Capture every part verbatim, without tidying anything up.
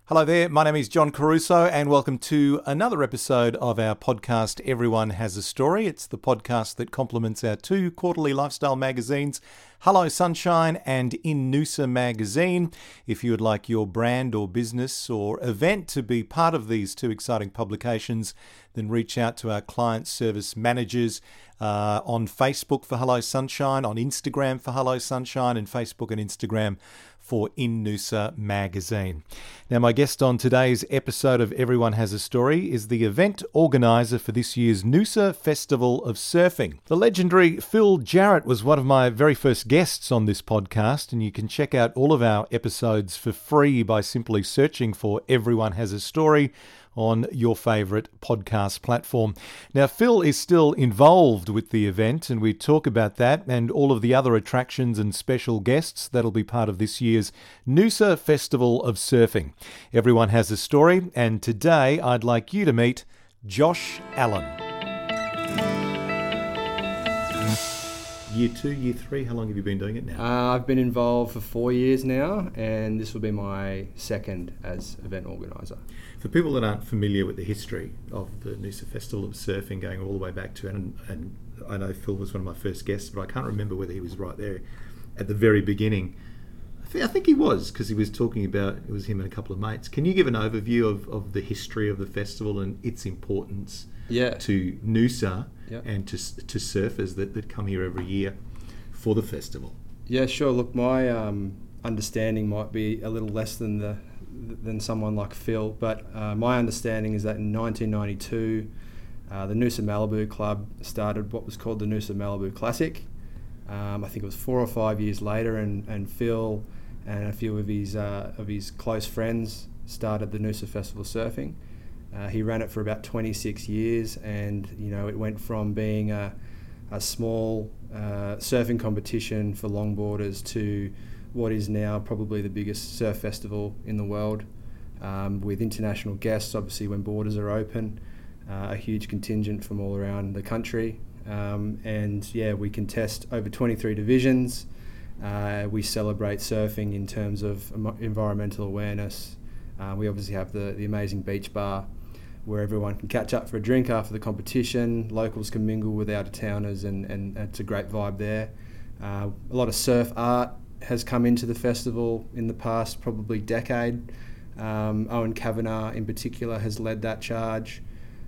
Hello there, my name is John Caruso and welcome to another episode of our podcast, Everyone Has a Story. It's the podcast that complements our two quarterly lifestyle magazines, Hello Sunshine and In Noosa Magazine. If you would like your brand or business or event to be part of these two exciting publications, then reach out to our client service managers uh, on Facebook for Hello Sunshine, on Instagram for Hello Sunshine, and Facebook and Instagram for In Noosa Magazine. Now, my guest on today's episode of Everyone Has a Story is the event organiser for this year's Noosa Festival of Surfing. The legendary Phil Jarrett was one of my very first guests on this podcast, and you can check out all of our episodes for free by simply searching for Everyone Has a Story on your favourite podcast platform. Now, Phil is still involved with the event, and we talk about that and all of the other attractions and special guests that'll be part of this year's Noosa Festival of Surfing. Everyone Has a Story, and today I'd like you to meet Josh Allen. Year two, year three, how long have you been doing it now? Uh, I've been involved for four years now, and this will be my second as event organiser. For people that aren't familiar with the history of the Noosa Festival of Surfing going all the way back to, and, and I know Phil was one of my first guests, but I can't remember whether he was right there at the very beginning. I think, I think he was, because he was talking about, it was him and a couple of mates. Can you give an overview of, of the history of the festival and its importance yeah. to Noosa yeah. and to to surfers that, that come here every year for the festival? Yeah, sure. Look, my um, understanding might be a little less than the than someone like Phil, but uh, my understanding is that in nineteen ninety-two, uh, the Noosa Malibu Club started what was called the Noosa Malibu Classic. Um, I think it was four or five years later, and, and Phil and a few of his uh, of his close friends started the Noosa Festival of Surfing. Uh, he ran it for about twenty-six years, and you know it went from being a, a small uh, surfing competition for longboarders to what is now probably the biggest surf festival in the world, um, with international guests, obviously when borders are open, uh, a huge contingent from all around the country. Um, and yeah, we contest over twenty-three divisions. Uh, we celebrate surfing in terms of environmental awareness. Uh, we obviously have the, the amazing beach bar where everyone can catch up for a drink after the competition. Locals can mingle with out-of-towners, and, and it's a great vibe there. Uh, a lot of surf art has come into the festival in the past probably decade. Um, Owen Kavanagh in particular has led that charge.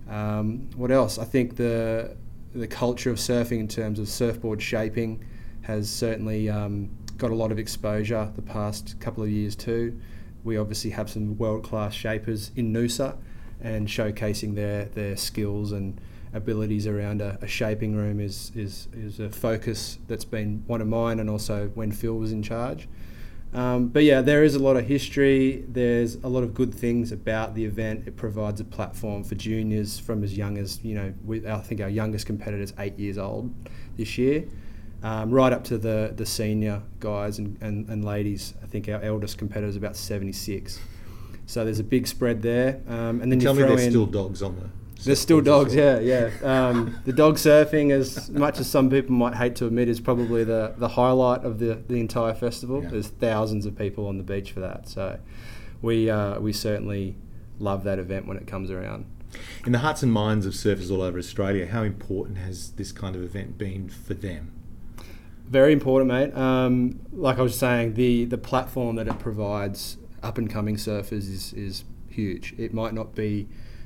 Um, what else? I think the the culture of surfing in terms of surfboard shaping has certainly um, got a lot of exposure the past couple of years too. We obviously have some world-class shapers in Noosa and showcasing their, their skills and abilities around a, a shaping room is, is is a focus that's been one of mine, and also when Phil was in charge. Um, but yeah, there is a lot of history. There's a lot of good things about the event. It provides a platform for juniors from as young as, you know, we, I think our youngest competitor is eight years old this year, um, right up to the, the senior guys and, and, and ladies. I think our eldest competitor is about seventy-six. So there's a big spread there. Um, and then Tell you me throw there's in, still dogs on there. There's still dogs, yeah, yeah. Um, the dog surfing, as much as some people might hate to admit, is probably the, the highlight of the, the entire festival. Yeah. There's thousands of people on the beach for that. So we uh, we certainly love that event when it comes around. In the hearts and minds of surfers all over Australia, how important has this kind of event been for them? Very important, mate. Um, like I was saying, the, the platform that it provides up-and-coming surfers is, is huge. It might not be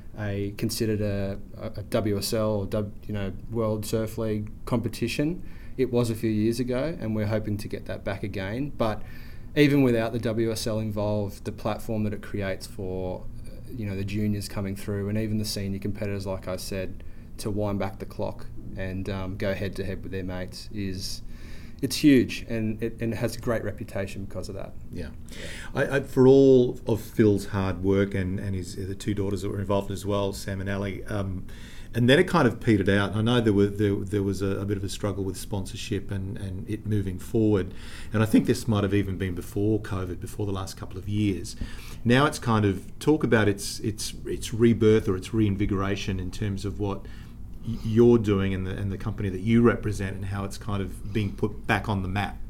a considered a, a W S L or w, you know World Surf League competition. It was a few years ago, and we're hoping to get that back again. But even without the W S L involved, the platform that it creates for you know the juniors coming through, and even the senior competitors, like I said, to wind back the clock and um, go head to head with their mates is it's huge, and it, and it has a great reputation because of that. Yeah, I, I, for all of Phil's hard work and, and his the two daughters that were involved as well, Sam and Ali, um, and then it kind of petered out. I know there were there, there was a, a bit of a struggle with sponsorship and, and it moving forward, and I think this might have even been before COVID, before the last couple of years. Now it's kind of talk about its its its rebirth or its reinvigoration in terms of what you're doing and the and the company that you represent and how it's kind of being put back on the map.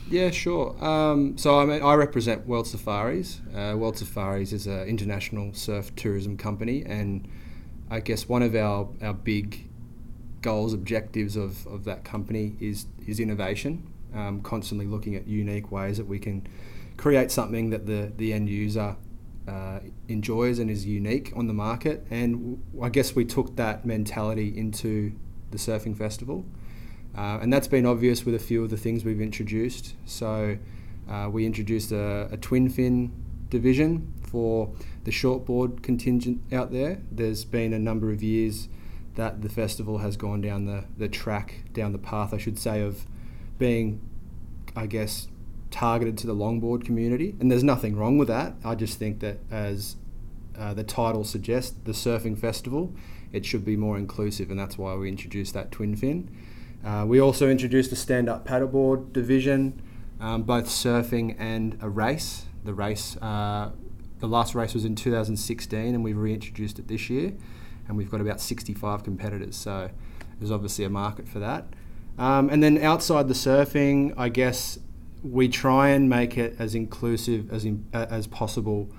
Yeah, sure. Um, so I mean, I represent World Safaris. Uh, World Safaris is an international surf tourism company, and I guess one of our, our big goals, objectives of, of that company is is innovation. Um, constantly looking at unique ways that we can create something that the, the end user uh, enjoys and is unique on the market. And I guess we took that mentality into the surfing festival. Uh, and that's been obvious with a few of the things we've introduced. So uh, we introduced a, a twin fin division for the shortboard contingent out there. There's been a number of years that the festival has gone down the, the track, down the path, I should say, of being, I guess, targeted to the longboard community. And there's nothing wrong with that. I just think that, as uh, the title suggests, the surfing festival, it should be more inclusive, and that's why we introduced that twin fin. Uh, we also introduced a stand-up paddleboard division, um, both surfing and a race. The race, uh, the last race was in two thousand sixteen, and we've reintroduced it this year, and we've got about sixty-five competitors, so there's obviously a market for that. Um, and then outside the surfing, I guess we try and make it as inclusive as in, uh, as possible,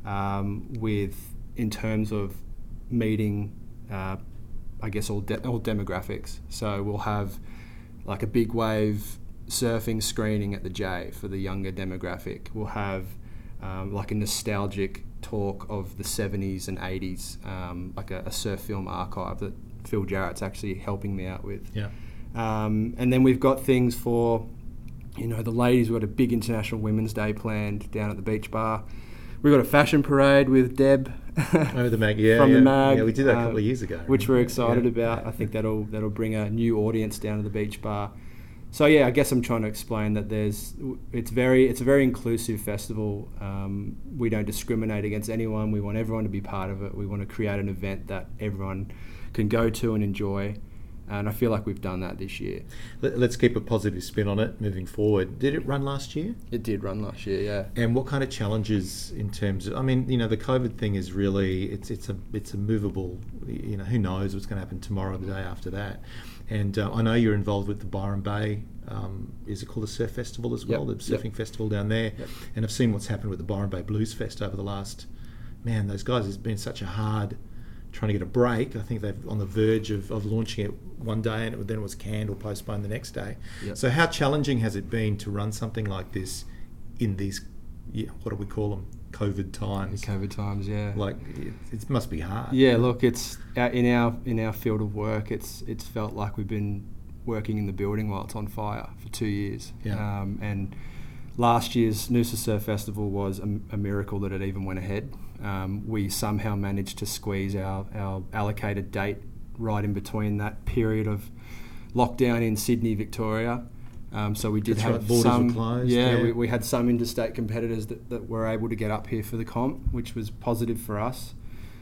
um, with in terms of meeting, uh, I guess, all de- all demographics. So we'll have like a big wave surfing screening at the J for the younger demographic. We'll have um, like a nostalgic talk of the seventies and eighties, um, like a, a surf film archive that Phil Jarrett's actually helping me out with. Yeah. Um, and then we've got things for, you know, the ladies. We've got a big International Women's Day planned down at the beach bar. We've got a fashion parade with Deb oh, the mag, yeah, from yeah. the mag. Yeah, we did that a couple um, of years ago, which we're excited yeah. about. I think that'll that'll bring a new audience down to the beach bar. So yeah, I guess I'm trying to explain that there's it's very it's a very inclusive festival. Um, we don't discriminate against anyone. We want everyone to be part of it. We want to create an event that everyone can go to and enjoy. And I feel like we've done that this year. Let's keep a positive spin on it moving forward. Did it run last year? It did run last year, yeah. And what kind of challenges in terms of, I mean, you know, the COVID thing is really, it's it's a it's a movable, you know, who knows what's going to happen tomorrow, the day after that. And uh, I know you're involved with the Byron Bay, um, is it called the Surf Festival as well, yep. the surfing yep. festival down there. Yep. And I've seen what's happened with the Byron Bay Blues Fest over the last, man, those guys, it's been such a hard, trying to get a break. I think they're on the verge of, of launching it one day, and it, then it was canned or postponed the next day. Yep. So how challenging has it been to run something like this in these, yeah, what do we call them, COVID times? COVID times, yeah. Like, it, it must be hard. Yeah, look, it's in our in our field of work, it's it's felt like we've been working in the building while it's on fire for two years. Yeah. Um, and last year's Noosa Surf Festival was a, a miracle that it even went ahead. Um, we somehow managed to squeeze our, our allocated date right in between that period of lockdown in Sydney, Victoria. Um, so we did That's have right, borders some, were closed, yeah, yeah. We, we had some interstate competitors that, that were able to get up here for the comp, which was positive for us.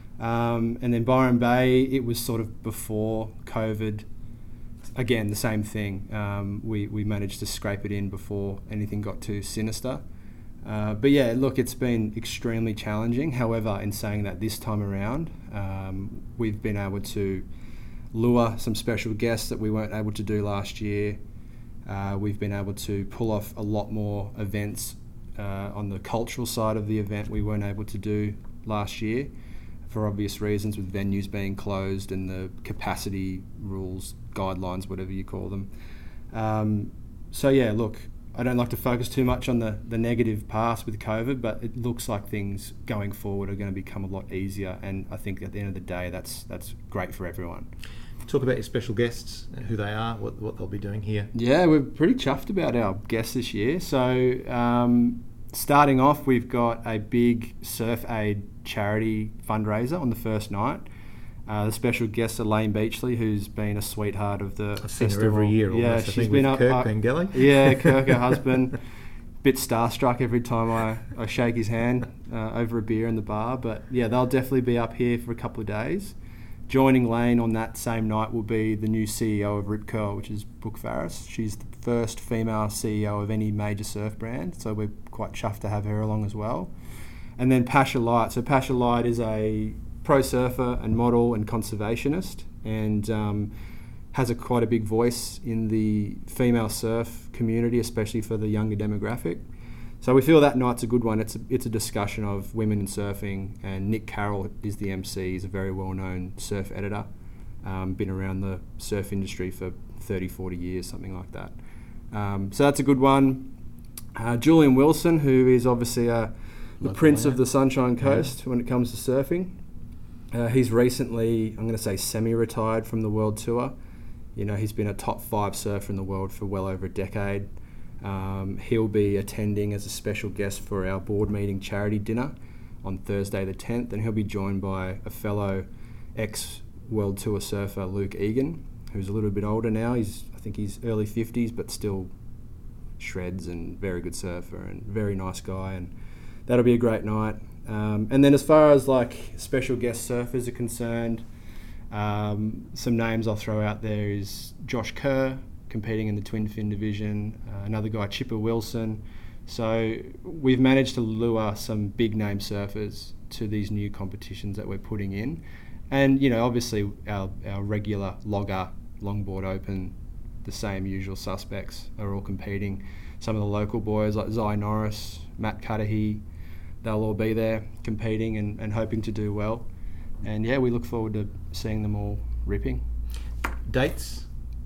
Um, and then Byron Bay, it was sort of before COVID. Again, the same thing. Um, we, we managed to scrape it in before anything got too sinister. Uh, but yeah, look, it's been extremely challenging. However, in saying that, this time around, um, we've been able to lure some special guests that we weren't able to do last year. Uh, we've been able to pull off a lot more events uh, on the cultural side of the event we weren't able to do last year, for obvious reasons, with venues being closed and the capacity rules, guidelines, whatever you call them. Um, so yeah, look, I don't like to focus too much on the, the negative past with COVID, but it looks like things going forward are going to become a lot easier, and I think at the end of the day, that's that's great for everyone. Talk about your special guests, who they are, what what they'll be doing here. Yeah, we're pretty chuffed about our guests this year. So um, starting off, we've got a big Surf Aid charity fundraiser on the first night. Uh, the special guest, Elaine Beachley, who's been a sweetheart of the I've seen festival. her every year almost, yeah, I she's think, been with up, Kirk up, Pengelly. Yeah, Kirk, her husband. Bit starstruck every time I, I shake his hand uh, over a beer in the bar. But yeah, they'll definitely be up here for a couple of days. Joining Lane on that same night will be the new C E O of Rip Curl, which is Brooke Farris. She's the first female C E O of any major surf brand, so we're quite chuffed to have her along as well. And then Pasha Light. So Pasha Light is a pro surfer and model and conservationist, and um, has a quite a big voice in the female surf community, especially for the younger demographic. So we feel that night's a good one. It's a, it's a discussion of women in surfing, and Nick Carroll is the M C. He's a very well-known surf editor, um, been around the surf industry for thirty, forty years, something like that. Um, so that's a good one. Uh, Julian Wilson, who is obviously uh, the Local prince man. of the Sunshine Coast yeah. when it comes to surfing. Uh, he's recently, I'm going to say, semi-retired from the World Tour. You know, he's been a top five surfer in the world for well over a decade. Um, he'll be attending as a special guest for our board meeting charity dinner on Thursday the tenth, and he'll be joined by a fellow ex-World Tour surfer, Luke Egan, who's a little bit older now. He's, I think he's early fifties, but still shreds and very good surfer and very nice guy, and that'll be a great night. Um, and then as far as like special guest surfers are concerned, um, some names I'll throw out there is Josh Kerr, competing in the twin fin division, uh, another guy, Chipper Wilson. So we've managed to lure some big name surfers to these new competitions that we're putting in. And, you know, obviously our, our regular logger, longboard open, the same usual suspects are all competing. Some of the local boys like Zy Norris, Matt Cudahy, they'll all be there competing and, and hoping to do well. And yeah, we look forward to seeing them all ripping. Dates?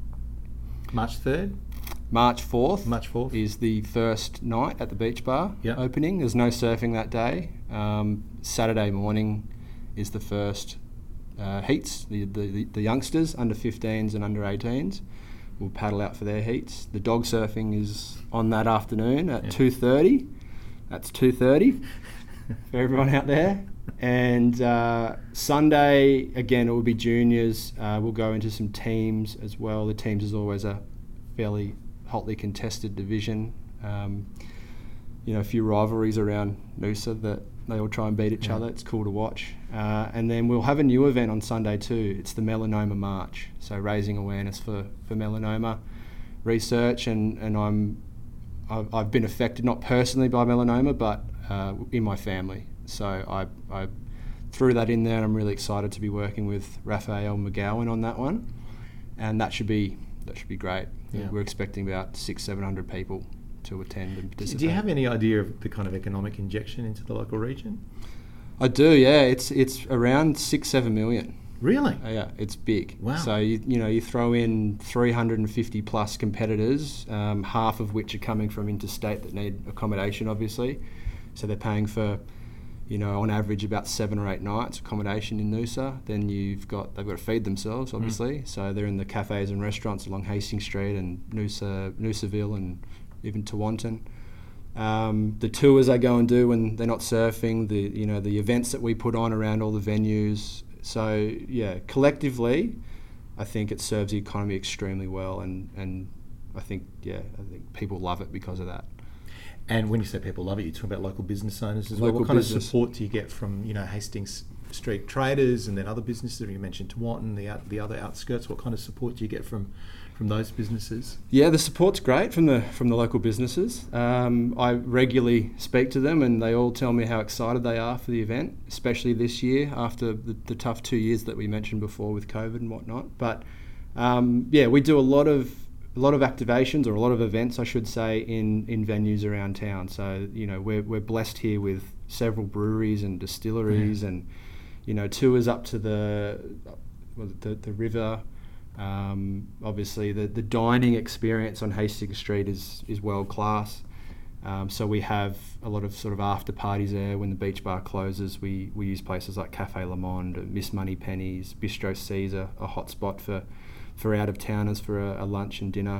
March third? March fourth. March fourth is the first night at the beach bar yep. opening. There's no surfing that day. Um, Saturday morning is the first uh, heats. The, the, the youngsters, under fifteens and under eighteens, will paddle out for their heats. The dog surfing is on that afternoon at yep. two thirty. That's two thirty for everyone out there. And uh, Sunday, again, it will be juniors. Uh, we'll go into some teams as well. The teams is always a fairly hotly contested division. Um, you know, a few rivalries around Noosa that they all try and beat each yeah. other. It's cool to watch. Uh, and then we'll have a new event on Sunday too. It's the Melanoma March. So raising awareness for, for melanoma research. And, and I'm, I've, I've been affected, not personally by melanoma, but uh, in my family. So I, I threw that in there, and I'm really excited to be working with Raphael McGowan on that one. And that should be that should be great. Yeah. We're expecting about six, seven hundred people to attend and participate. Do you have any idea of the kind of economic injection into the local region? I do, yeah. It's it's around six, seven million. Really? Uh, yeah, it's big. Wow. So you you know you throw in three hundred fifty plus competitors, um, half of which are coming from interstate that need accommodation, obviously. So they're paying for, you know, on average about seven or eight nights accommodation in Noosa. Then you've got they've got to feed themselves, obviously. Mm. So they're in the cafes and restaurants along Hastings Street and Noosa, Noosaville and even Tewantin. Um, the tours they go and do when they're not surfing, the you know the events that we put on around all the venues. So yeah, collectively, I think it serves the economy extremely well, and, and I think yeah, I think people love it because of that. And when you say people love it, you talk about local business owners as local well. What kind business. of support do you get from, you know, Hastings Street traders and then other businesses? You mentioned Tewantin, the out, the other outskirts. What kind of support do you get from, from those businesses? Yeah, the support's great from the from the local businesses. Um, I regularly speak to them, and they all tell me how excited they are for the event, especially this year after the, the tough two years that we mentioned before with COVID and whatnot. But um, yeah, we do a lot of a lot of activations, or a lot of events, I should say, in, in venues around town. So, you know, we're we're blessed here with several breweries and distilleries, yeah. and, you know, tours up to the the, the river. Um, obviously, the, the dining experience on Hastings Street is is world class. Um, so we have a lot of sort of after parties there. When the beach bar closes, we, we use places like Cafe Le Monde, Miss Money Pennies, Bistro Caesar, a hot spot for for out-of-towners for a, a lunch and dinner.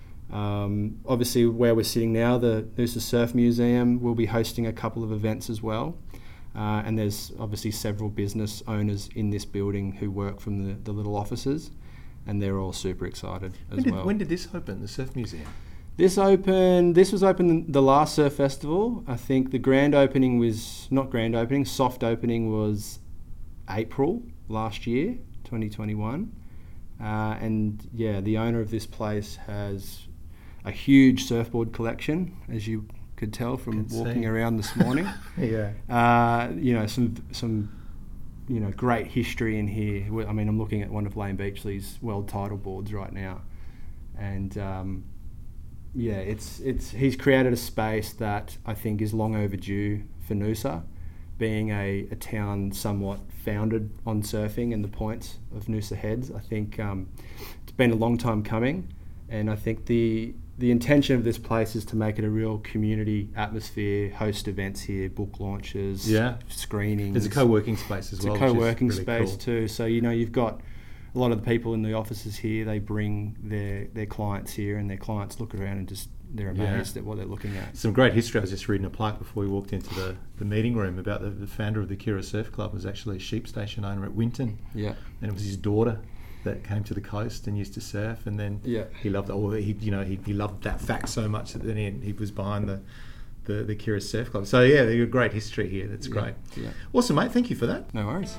Um, obviously, where we're sitting now, the Noosa Surf Museum will be hosting a couple of events as well. Uh, and there's obviously several business owners in this building who work from the, the little offices, and they're all super excited as when did, well. When did this open, the Surf Museum? This opened, this was open the last Surf Festival. I think the grand opening was, not grand opening, soft opening was April last year, twenty twenty-one. Uh, and yeah, the owner of this place has a huge surfboard collection, as you could tell from could walking see. around this morning. yeah. Uh, you know, some some you know, great history in here. I mean, I'm looking at one of Lane Beachley's world title boards right now, and um, yeah, it's it's he's created a space that I think is long overdue for Noosa, being a, a town somewhat founded on surfing and the points of Noosa Heads. I think um, it's been a long time coming, and I think the the intention of this place is to make it a real community atmosphere, host events here, book launches, yeah. screenings. There's a co-working space as it's well. It's a co-working really space cool. too. So, you know, you've got a lot of the people in the offices here, they bring their, their clients here, and their clients look around and just they're amazed yeah. at what they're looking at. Some great history. I was just reading a plaque before we walked into the, the meeting room about the, the founder of the Kira Surf Club was actually a sheep station owner at Winton. Yeah. And it was his daughter that came to the coast and used to surf, and then yeah. he loved all he you know he, he loved that fact so much that then he, he was behind the the, the Kira Surf Club. So yeah, there's a great history here. That's yeah. great. Yeah. Awesome, mate. Thank you for that. No worries.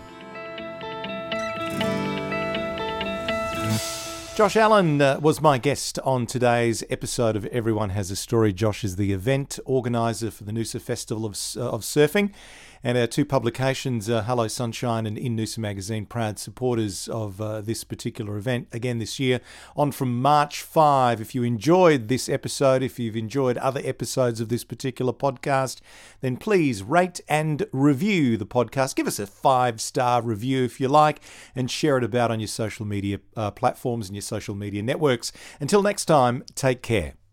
Josh Allen uh, was my guest on today's episode of Everyone Has a Story. Josh is the event organiser for the Noosa Festival of, uh, of Surfing, and our two publications, uh, Hello Sunshine and In Noosa Magazine, proud supporters of uh, this particular event again this year, on from March fifth. If you enjoyed this episode, if you've enjoyed other episodes of this particular podcast, then please rate and review the podcast. Give us a five-star review if you like, and share it about on your social media uh, platforms and your social media networks. Until next time, take care.